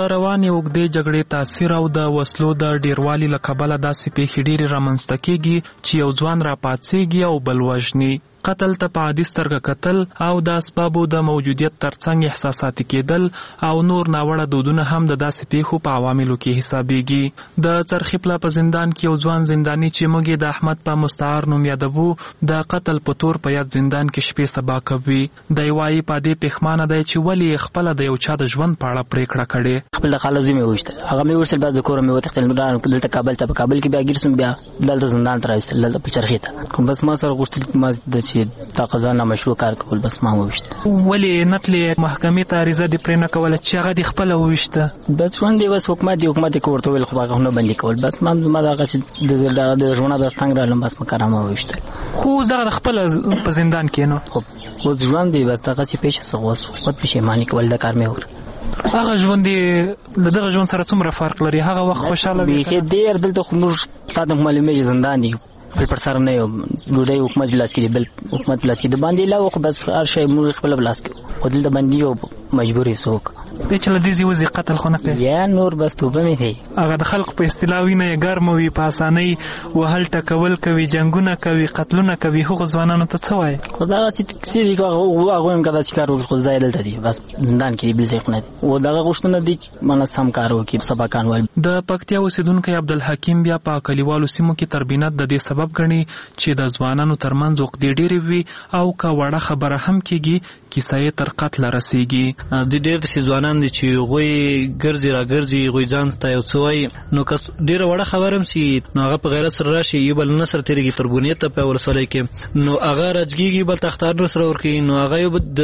روانې اوږدې جګړې تاثیر او د وسلو د ډیروالي له کبله داسې پیښې ډېرې رامنځته کېږي چې یو ځوان راپاڅېږي او بل وژني. قتل ته په عادي سترګه کتل او د اسبابو د موجودیت ترڅنګ احساساتي کېدل او نور ناوړه دودونه هم د داسې پیښو په عواملو کې حسابېږي. د څرخي پله په زندان کې یو ځوان زنداني چې موږ یې د احمد په مستعار نوم یادوو د قتل په تور په یاد زندان کې شپې سبا کوي. دی وایي په دې پښیمانه دی چې ولې خپله د یو چا د ژوند په اړه پرېکړه کړې. خپل خاله زوی مې وویشتل، هغه مې وویشتل، بیا د کوره مې وتښتېدل، دلته کابل ته، په کابل کې بیا ګیر شوم، بیا دلته زندان ته راوستل، دلته په چرخي ته. بس ما سره غوښتل ما د چې دا قضا نامشروع کار کول، بس ما وویشت. ولې نتلې محکمې ته عریضه دې پرې نه کوله چې هغه دې خپله وویشته؟ بس ژوند دی، بس حکومت دی که ورته وویل خو هغه نه بندي کول. بس ما دغه چې د ژوند د ستنګ رالم، بس ما کار ما وویشتل. خو دغه خپله په زندان کې نو خو ژوند دی، بس دغه چې پیښه څه اوس خود پښیماني کول د کار مې وکړ. هغه ژوند د دغه ژوند سره څومره فرق لري؟ هغه وخت خوشحاله وي ډېر، دلته خو موږ تا ته معلومېږي زندان دی بل پر سر نه یو، ډوډۍ حکومت بلاس کې دی، بل حکومت بلاس کې دی، باندې لا خو بس هر شی موږ خپل بلاس کې، خو دلته باندې یو مجبورې څوک دی چې له دې ځي وځي قتل خو نه کوي یا نور، بس توبه مې دی. هغه د خلکو په اصطلاح وینه یې ګرمه وي، په اسانۍ وهل ټکول کوي، جنګونه کوي، قتلونه کوي. هغو ځوانانو ته څه وایي؟ خو دغه چې کیسې دي هغوی هم که داسې کار وکړي، خو ځای دلته دی، بس زندان کې دی، بل ځای خو نه دی. او دغه غوښتنه دي مانه سم کار وکړي، سبقان ول. د پکتیا اوسېدونکی عبدالحکیم بیا په کلیوالو سیمو کې تربینت د دې سبب ګڼي چې د ځوانانو ترمنځ عقدې ډېرې وي او که وړه خبره هم کېږي کیسه یې تر قتله رسېږي. د ډېر داسې ځوانان دي چې هغوی ګرځي را ګرځي، هغوی ځان ته یو څه وایي، نو که ډېره وړه خبره هم سي نو هغه په غیرت سره راشي، یو بل نه سره تېرېږي تر بنیت ته په ولسوالۍ کې، نو هغه راجګېږي، بل ته اخطار سره ورکوي، نو هغه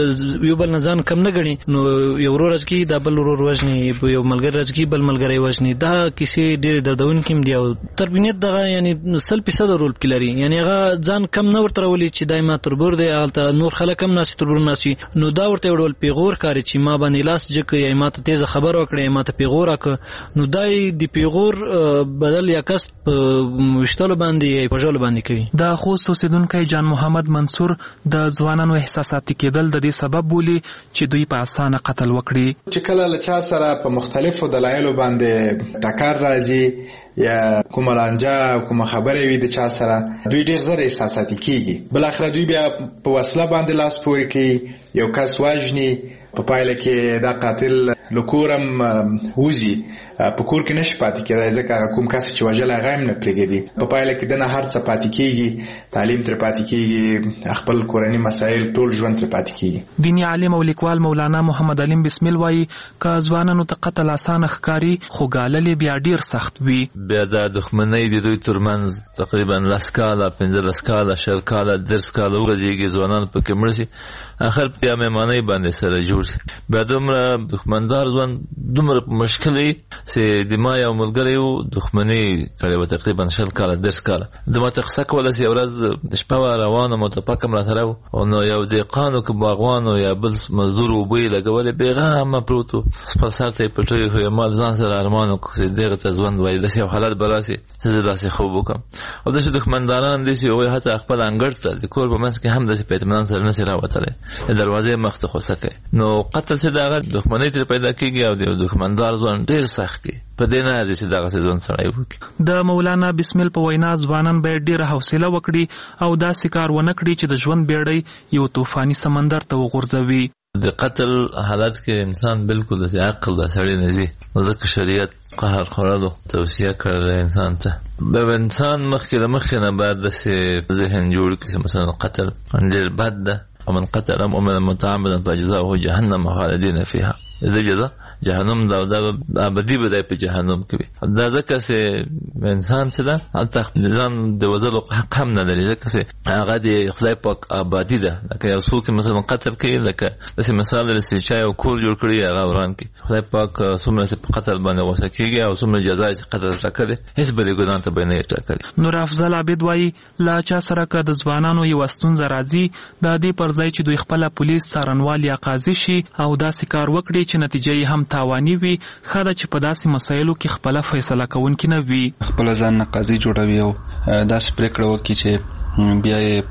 یو بل نه ځان کم نه ګڼي، نو یو ورور راجګېږي دا بل ورور وژني، یو ملګری راجګېږي بل ملګری وژني. دا کیسې ډېرې دردونکې هم دي او تربینیت دغه یعنې 100% رول پکې لري، یعنې هغه ځان کم نه ورته راولي چې دا ما تربور دی، هلته نور خلک هم ناستي تربور ناستي، نو دا ورته یو ډول پیغور ښکاري چې ما باندې لاس جګ کړ یا ما ته تیزه خبره وکړه یا ما ته پیغور راکړه، نو دا د پیغور بدل یا کس په ویشتلو باندې یا په ژلو باندې کوي. د خوست اوسېدونکی جان محمد منصور د ځوانانو احساساتي کېدل د دې سبب بولي چې دوی په اسانه قتل وکړي. چې کله له چا سره په مختلفو دلایلو باندې ټکر راځي یا کومه رانجه کومه خبره وي د چا سره، دوی ډېر زر احساساتي کېږي. بلاخره دوی بیا په وسله باندې لاس پورې کوي، یو کس وژني، په پایله کې دا قاتل له کورم وځي، په کور کې نشي پاتې کېدای ځکه کوم کس چې وژل هغه هم نه پرېږدي، په پایله کې دنه هر څه پاتې کېږي، تعلیم ترې پاتې کېږي، خپل کورني مسایل ټول ژوند ترې پاتې کېږي. دیني عالم او لیکوال مولانا محمد علیم بسمل وایي که ځوانانو ته قتل اسانه ښکاري خو ګالل یې بیا ډېر سخت وي. بیا دا دښمنۍ د دوی ترمنځ تقریبا 10 کاله 15 کاله 10 کاله 10 کاله وغځېږي، ځوانان پکې مړه شي، اخر بیا مېمانۍ باندې سره جوړ شي. بیا دومره دښمندار ژوند دومره مشکل وي چې د ما یو ملګری و دښمني کړې وه تقریبا 10 کاله 10 کاله. د ما ته قصه کوله چې یو ورځ د شپه وه روان وم او ټوپک هم راسره و، نو یو دهقان که باغوان و یا بل مزدور اوبه یې لګولې بېغمه پروت و، خپل سر ته یې پټوي، خو ما ځان سره ارمان وکړ چې دغه ته ژوند وایي، داسې یو حالت به راسي چې زه داسې خوب وکړم. او داسې دښمنداران دي چې هغوی حتی خپل انګړ ته د کور په منځ کې هم داسې په اطمینان سره نشي راوتلی، د دروازې مخ ته خوسه کوي. نو قتل چې د هغه دښمنۍ ترې پیدا کېږي او د یو دښمندار ژوند ډېر سخت دی، په دې نه ارزي چې دغسې ژوند سړی وکړي. د مولانا بسمل په وینا ځوانان باید ډېره حوصله وکړي او داسې کار ونه کړي چې د ژوند بیړۍ یو طوفاني سمندر ته وغورځوي. د قتل حالت کې انسان بالکل داسې عقل د سړی نه ځي، ځکه شریعت قهر خوړلو توصیه کړې انسان ته. به انسان مخکې له مخکې نه باید داسې ذهن جوړ کړي چې مثلا قتل ډېر بد ده، ومن قتل مؤمنا متعمدا فجزاؤه جهنم خالدین فيها، دې جزا جهنم دا ابدي به دی په جهنم کې وي. دا ځکه چې انسان څه ده هلته ځان د وژلو حق هم نه لري، ځکه چې هغه د خدای پاک آبادي ده. لکه یو څوک مثلا قتل کوي، لکه داسې مثال لري چې چا یو کور جوړ کړي هغه وران کړي، خدای پاک څومره چې په قتل باندې غوسه کېږي او څومره جزا چې قتل ټاکلې هېڅ بلې ګناه ته به نه یې ټاکلې. نور افضل عابد وایي له چا سره که د ځوانانو یوه ستونزه راځي د دې پر ځای چې دوی خپله پولیس څارنوال یا قاضي شي او داسې کار وکړي چې نتیجه یې هم تاواني وي، ښه ده چې په داسې مسایلو کې خپله فیصله کوونکي نه وي. خپله ځان نه قاضي جوړوي او داسې پرېکړه وکړي چې بیا یې په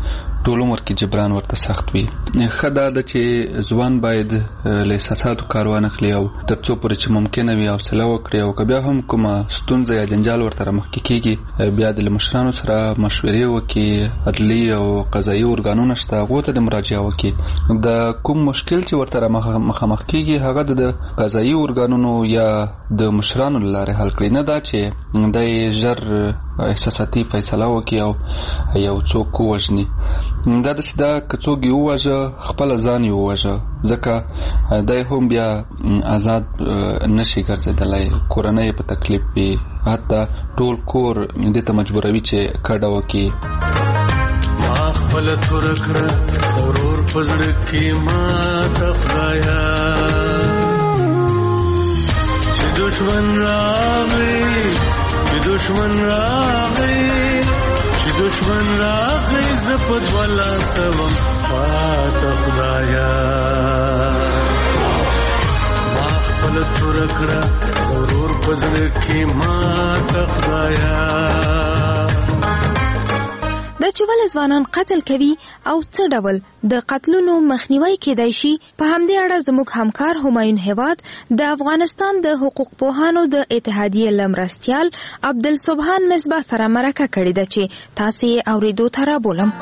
ټول عمر کې جبران ورته سخت وي. ښه دا ده چې ځوان باید له احساساتو کار وانخلي او تر څو پورې چې ممکنه وي حوصله وکړي او که بیا هم کومه ستونزه یا جنجال ورته رامخکې کېږي بیا د مشرانو سره مشورې وکړي. عدلي او قضایي ارګانونه شته هغو ته د مراجعه وکړي. د کوم مشکل چې ورته مخامخ کېږي هغه د قضایي ارګانونو یا د مشرانو له لارې حل کړي، نه دا چې دی ژر احساساتي فیصله وکړي او یو څوک ووژني. دا داسې ده که څوک یې ووژه خپله ځان یې ووژه، ځکه دی هم بیا آزاد نشي ګرځېدلی، کورنۍ په تکلیف وي، حتی ټول کور دې ته مجبوروي چې کډه وکړي. ما خپله توره کړه ورور په زړه کې ماته خدایه چې دشمن راغی چې دشمن راغی زه په دوه لاسه وم پاته خدایه. ما خپله توره کړه ورور په زړه کې ماته خدایه. دا چې ولې ځوانان قتل کوي او څه ډول د قتلونو مخنیوي کېدای شي، په همدې اړه زموږ همکار همایون هیواد د افغانستان د حقوق پوهانو د اتحادیې له مرستیال عبدالسبحان مصباح سره مرکه کړې ده چې تاسې یې اورېدو ته رابولم.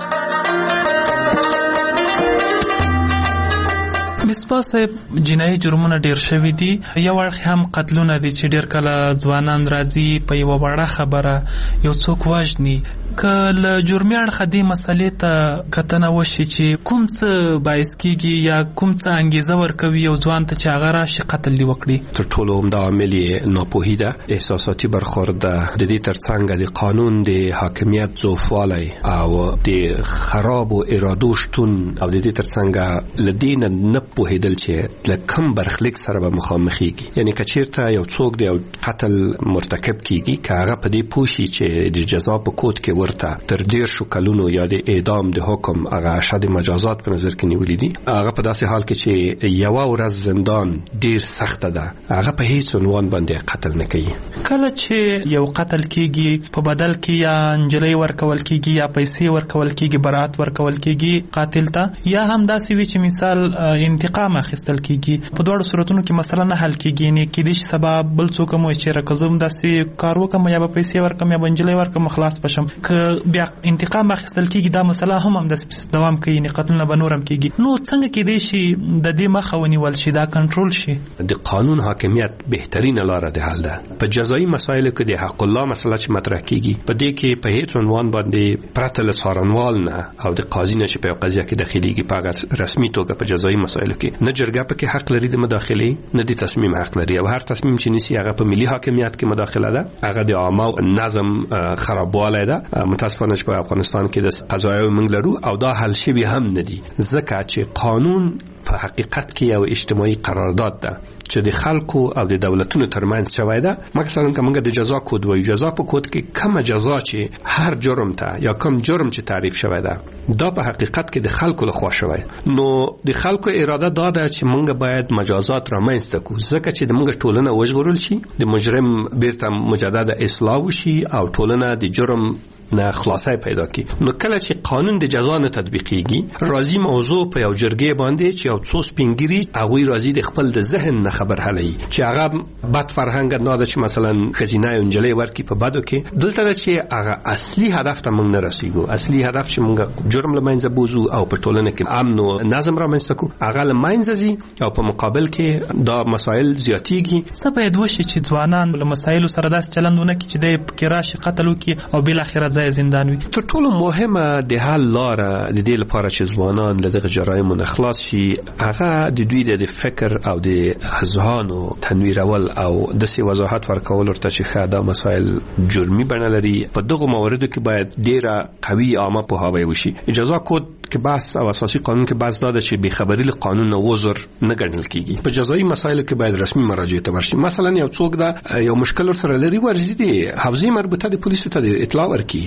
مصباح صاحب، جنایي جرمونه ډیر شوي دي، یو اړخ هم قتلونه دي چې ډیر کله ځوانان راځي په یوه وړه خبره یو څوک وژني. که له جرمي اړخه دې مسلې ته کتنه وشي چې کوم څه باعث کېږي یا کوم څه انګیزه ورکوي یو ځوان ته چې هغه راشي قتل دې وکړي؟ تر ټولو عمده عامل یې ناپوهي ده، احساساتي برخورد ده. د دې ترڅنګ د قانون د حاکمیت ضعفوالی او د خرابو ارادو شتون او د دې ترڅنګ له دې نه پوهېدل چې له کوم برخلیک سره به مخامخېږي. یعنې که چېرته یو څوک د یو قتل مرتکب کېږي، که هغه په دې پوه شي چې د جزا په کود کې ورته تر 10 کلونو یا د اعدام د حکم هغه اشد مجازات په نظر کې نیولې دي، هغه په داسې حال کې چې یوه ورځ زندان ډیر سخته ده، هغه په هیڅ عنوان باندې قتل نه کوي. کله چې یو قتل کېږي په بدل کې یا نجلۍ ورکول کېږي یا پیسې ورکول کېږي، برات ورکول کېږي قاتل ته، یا هم داسې وي چې مثال انتقام اخیستل کېږي، په دواړو صورتونو کې مسله نه حل کېږي. نه کېدای شي سبا بل څوک مو چې راکزم داسې کار وکم یا به پیسې ورکم یا به نجلۍ ورکم خلاص بشم، که بیا انتقام اخیستل کېږي دا مسله هم داسې دوام کوي، نه قتلونه به نور هم کېږي. نو څنګه کېدای شي د دې مخه ونیول شي، دا کنټرول شي؟ د قانون حاکمیت بهترینه لاره د حل ده. په جزایي مسایلو کې د حق الله مسله چې مطرح کېږي، په دې کې په هیڅ عنوان باندې پرته له څارنوال نه او د قاضي نه چې په یو قضیه کې داخليږي په هغه رسمي توګه په جزایي مسایلو کې نه جرګه پکې حق لري د مداخله، نه د تصمیم حق لري، او هر تصمیم چې نیسي هغه په ملي حاکمیت کې مداخله ده، هغه د عامه نظم خرابوالی ده. متاسفانه چې په افغانستان کې د قضایي موږ لرو او دا حل شوی هم نه دي، ځکه چې قانون په حقیقت کې یو اجتماعي قرارداد ده چې د خلکو او د دولتونو ترمنځ شوی ده. مثلا که موږ د جزا کود وایو، جزا په کود کې کومه جزا چې هر جرم ته یا کوم جرم چې تعریف شوی ده دا په حقیقت کې د خلکو لخوا شوی، نو د خلکو اراده دا ده چې موږ باید مجازات رامنځته کړو، ځکه چې د موږ ټولنه وژغورل شي، د مجرم بیرته مجدد اصلاح وشي او ټولنه د جرم نه خلاصای پیدا کی. نو کله چې قانون د جزا نه تطبیقیږي، راضی موضوع په یو جرګې باندې چې یو څو سپینګری هغه راضی د خپل د ذهن نه خبر هلي چې هغه بد فرهنګ نه ده چې مثلا خزینه انجلې ورکی په بدو کې، دلته چې هغه اصلي هدف ته موږ نه رسیدو، اصلي هدف چې موږ جرم لمنځه بوزو او په ټولنه کې امن او نظم رامنځته کو، هغه لمنځه ځي او په مقابل کې دا مسائل زیاتېږي. څه باید وشي چې ځوانان له مسایلو سره داس چلندونه کوي چې د کراش قتل وکي او بل اخر زندان وي؟ تر ټولو مهمه د حل لاره د دې لپاره چې ځوانان له دغه جرایمو نه خلاص شي، هغه د دوی د فکر او د اذهانو تنویرول او د سی وضاحت ورکول ورته چې دا مسائل جرمي بڼه لري. په دغه مواردو کې باید ډیره قوي عامه پوهاوی وشي. اجازه کود کې بحث او اساسي قانون کې بحث دا چې بې خبري له قانون نه وزر نه ګڼل کیږي. په جزایي مسایلو کې باید رسمي مراجعه ته ورشي. مثلا یو څوک دا یو مشکل سره لري ورزيدي حوزه مربوطه د پولیسو ته اطلاع ورکړي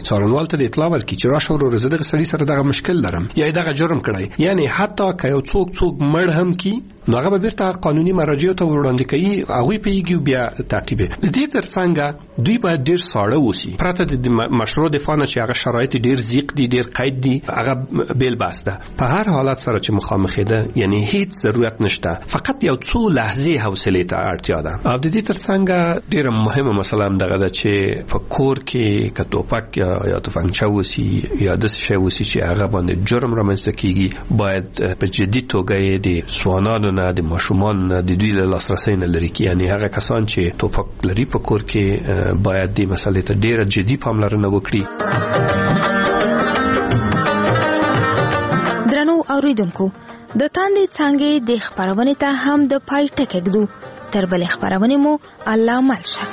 څارنوال ته اطلاع ورکړي چې راشه ورور زه دغه سړي سره دغه مشکل لرم یا دغه جرم کړی. یعنی حتی که یو څوک مړ هم کی نو هغه به بیرته قانوني مراجعو ته وړاندې کوي، هغوی پیږي بیا تعقیبوي. د دې ترڅنګ دوی باید ډیر ساړه اوسي پرته د مشروع دفاع نه چې هغه شرایط ډیر زیق دي، ډیر قید دي، هغه بیل بس ده. په هر حالت سره چې مخامخ ده یعنی هیڅ ضرورت نشته، فقط یو څو لحظې حوصله ته اړتیا ده. او د دې ترڅنګ ډیره مهمه مسله هم دغه ده چې په کور کې که توپک یا تفنګچه وسی یا داسې شی وسی چې هغه باندې جرم رامنځته کیږي، باید په جدي توګه د ځوانانو نه، د ماشومانو نه، د دوی له لاسرسي نه لرې کړي. یعنی هغه کسان چې توپک لري په کور کې باید دې مسلې ته ډیره جدي پاملرنه وکړي. درنو اوریدونکو، د تاندې څانګې د خبرونې ته هم د پای ټکی ږدو. تر بلې خبرونې مو الله مل شه.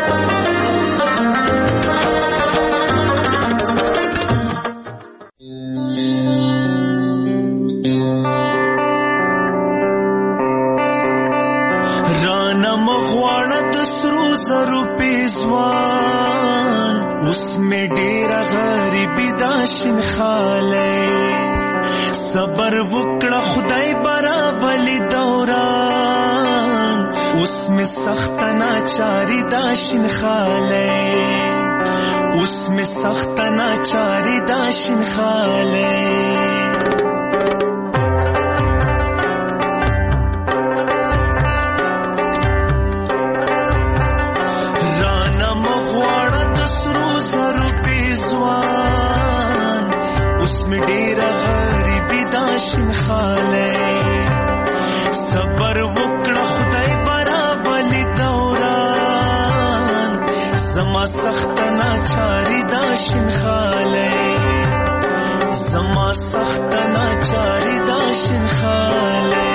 رانا مغواړه د سرو زرو پیزوان، اوس مې ډېره غریبي دا شینخالی، صبر وکړه خدای برابلی دوران، اوس مې سخته ناچاري دا شینخالی، اوس مې سخته ناچاري دا شینخالی. صبر وکړه خدای برابلی دوران، زما سخت ناچاری دا شینخالی، زما سخت ناچاری دا شینخالی.